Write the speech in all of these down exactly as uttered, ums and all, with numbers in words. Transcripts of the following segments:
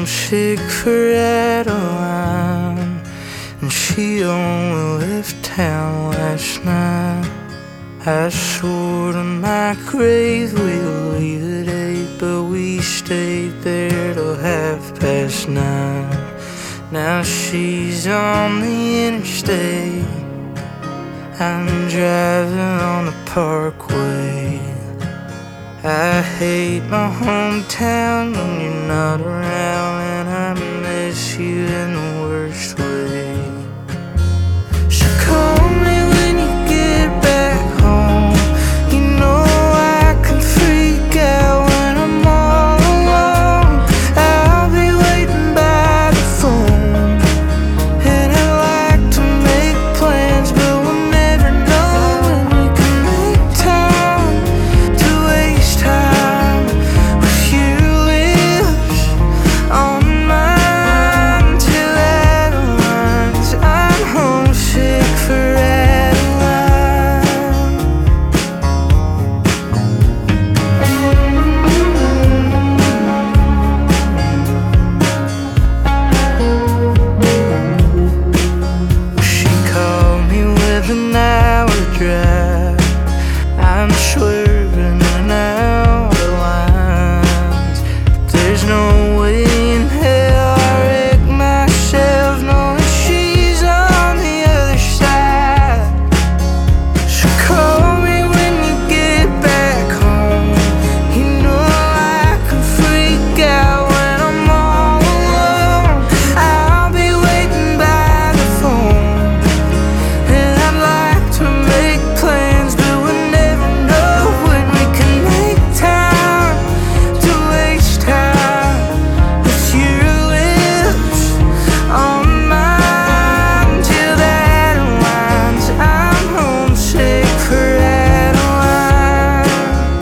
homesick for Adeline, and she only left town last night. I swore to my grave we'll leave at eight, but we stayed there till half past nine. Now she's on the interstate, I'm driving on the parkway. I hate my hometown when you're not around, and I miss you in the worst way. So call me when you get back home. You know I can freak out when I'm all alone. I'll be waiting by the phone, and I like to make plans, but we'll never know when we can make time to waste time with you. Lives on mine till Adeline's. I'm homesick for Adeline. She called me with an hour drive. I'm swerving in out of lines. There's no way in hell I wreck myself knowing she's on the other side. So call me when you get back home. You know I can freak out when I'm all alone. I'll be waiting by the phone, and I'd like to make plans, but we'll never know when we can make time to waste time with your lips on mine till that aligns. I'm homesick for Adeline.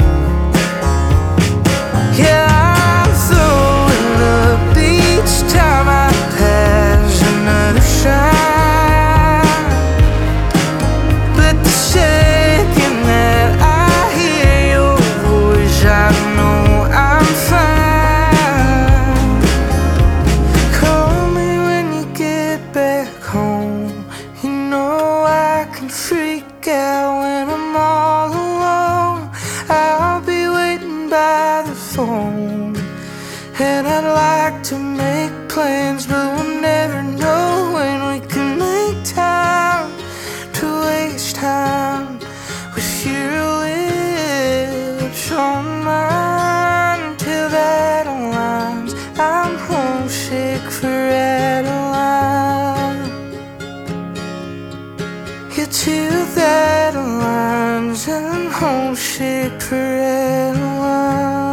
Yeah, I'm throwing up each time I pass another sign, but the second that I hear your voice, I know I'm fine. Call me when you get back home. You know I can freak out when I'm all alone. I'll be waiting by the phone, and I'd like to make plans, but we'll never know when we can make time to waste time with your lips on mine till that aligns. I'm homesick for Adeline. Yeah, till that aligns. I'm homesick for Adeline.